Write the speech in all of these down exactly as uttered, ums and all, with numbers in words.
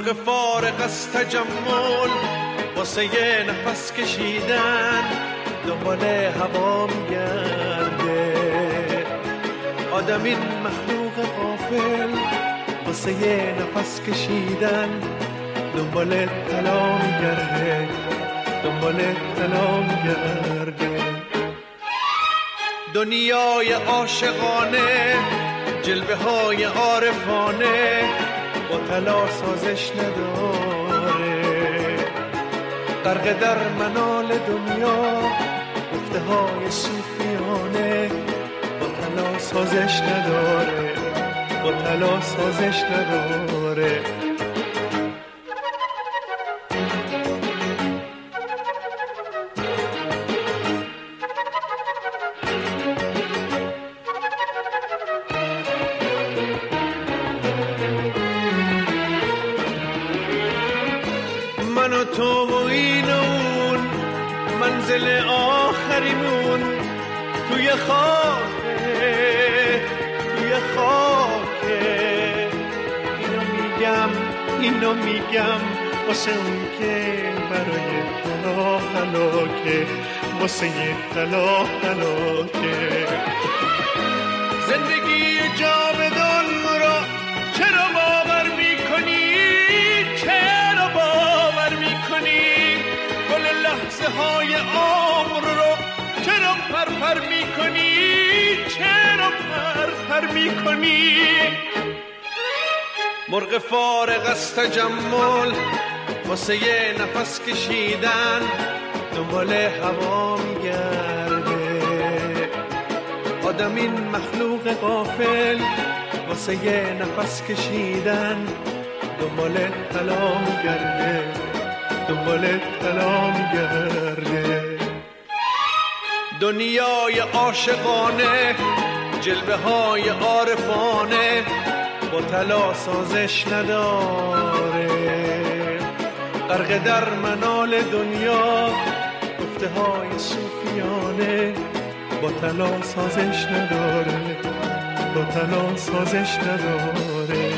مرغ فارغ از تجمل واسه یه نفس کشیدن دنبال هوا میگرده. آدم این مخلوق غافل واسه یه نفس کشیدن دنبال طلا میگرده، دنبال طلا میگرده. دنیای عاشقانه جلوه های عارفانه با طلا سازش نداره. غرق در منال دنیا گفته های صوفیانه با طلا سازش نداره، با طلا سازش نداره. من و تو و این و اون منزل آخریمون توی خاکه، توی خاکه. اینو میگم اینو میگم واسه اون که برای طلا هلاکه، واسه یه طلا هلاکه. زندگی جاودان را چرا باور میکنی، چرا باور میکنی؟ گل لحظه های عمر رو چرا پرپر میکنی، چرا پرپر میکنی؟ مرغ فارغ از تجمل واسه یه نفس کشیدن دنبال هوا میگرده. آدم این مخلوق غافل واسه یه نفس کشیدن دنبال طلا میگرده، دنبال طلا میگرده. دنیای عاشقانه جلوه های عارفانه با طلا سازش نداره. غرق در منال دنیا گفته های صوفیانه با طلا سازش نداره، با طلا سازش نداره.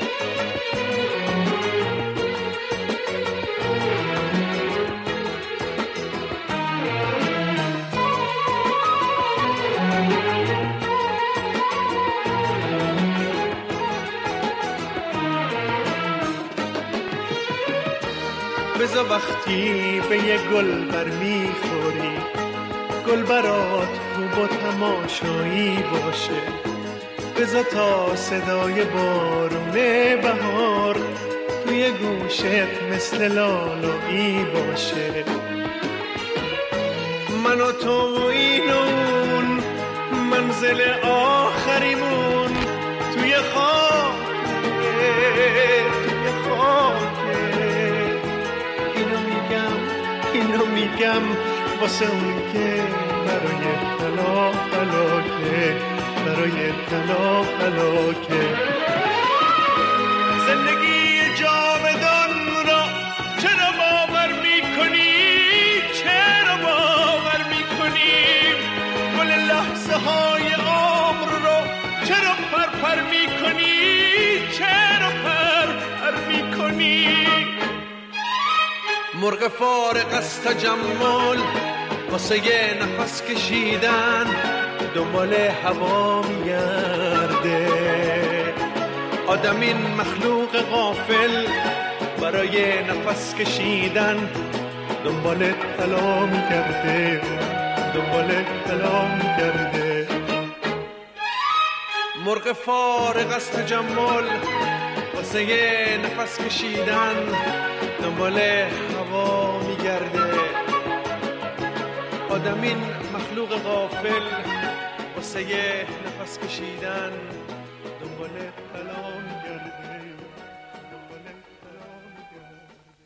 بذار وقتی به یه گل بر میخوری گل برات خوب و تماشایی باشه. بذار تا صدای بارون بهار توی گوشت مثل لالایی باشه. من و تو و این و اون منزل آخریمون توی خاکه، توی خاکه. اینو میگم واسه اون که برای طلا هلاکه، برای طلا هلاکه. زندگی جاودان را چرا باور میکنی، چرا باور میکنی؟ گل لحظه های عمر رو چرا پرپر میکنی، چرا پرپر میکنی؟ مرغ فارغ از تجمل واسه یه نفس کشیدن دنبال هوا میگرده. آدم این مخلوق غافل برای نفس کشیدن دنبال طلا میگرده، دنبال طلا میگرده. مرغ فارغ از تجمل واسه یه نفس کشیدن دنبال هوا میگرده. آدم این مخلوق غافل واسه یه نفس کشیدن دنبال طلا میگرده.